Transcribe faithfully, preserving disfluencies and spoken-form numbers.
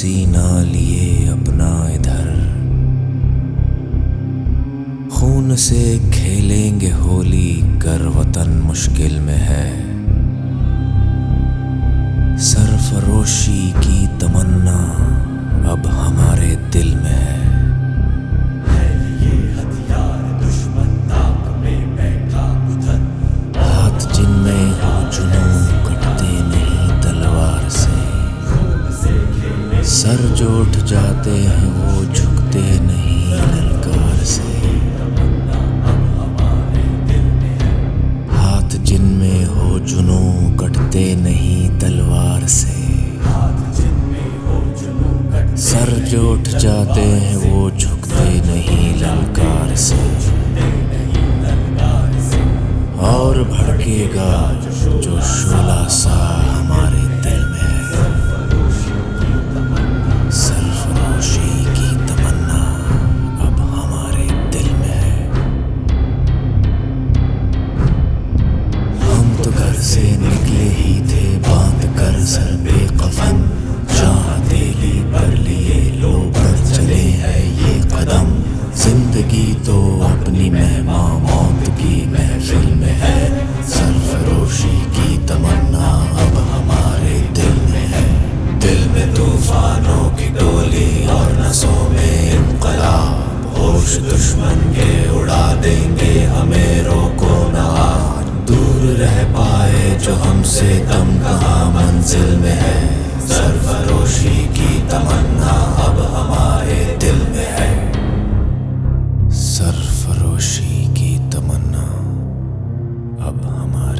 सीना लिए अपना इधर, खून से खेलेंगे होली कर वतन मुश्किल में है। सरफरोशी की तमन्ना अब हमारे दिल में है। हाथ जिनमें हो जुनून कटते नहीं तलवार से, सर जो उठ जाते हैं वो झुकते नहीं ललकार से। हाथ जिनमें हो जुनून कटते नहीं तलवार से, सर जो उठ जाते हैं वो झुकते नहीं ललकार से। और भड़केगा जो शोला सा हमारे दिल में है। सरफरोशी की तमन्ना अब हमारे दिल में है। हम तो घर से निकले ही थे बांध कर सर पे कफन, जहाँ दिली पर लिए लो बढ़ चले हैं ये कदम। जिंदगी तो अपनी मेहमान मौत की महफिल में है। सरफरोशी की तमन्ना अब हमारे दिल में है। दिल में तूफानों की टोली और नसों में इनकलाब, होश दुश्मन के उड़ा देंगे हमें रोको ना। दूर रह पाए जो हमसे दम कहाँ मंजिल में है। सरफरोशी की तमन्ना अब हमारे दिल में है। सरफरोशी की तमन्ना अब हमारे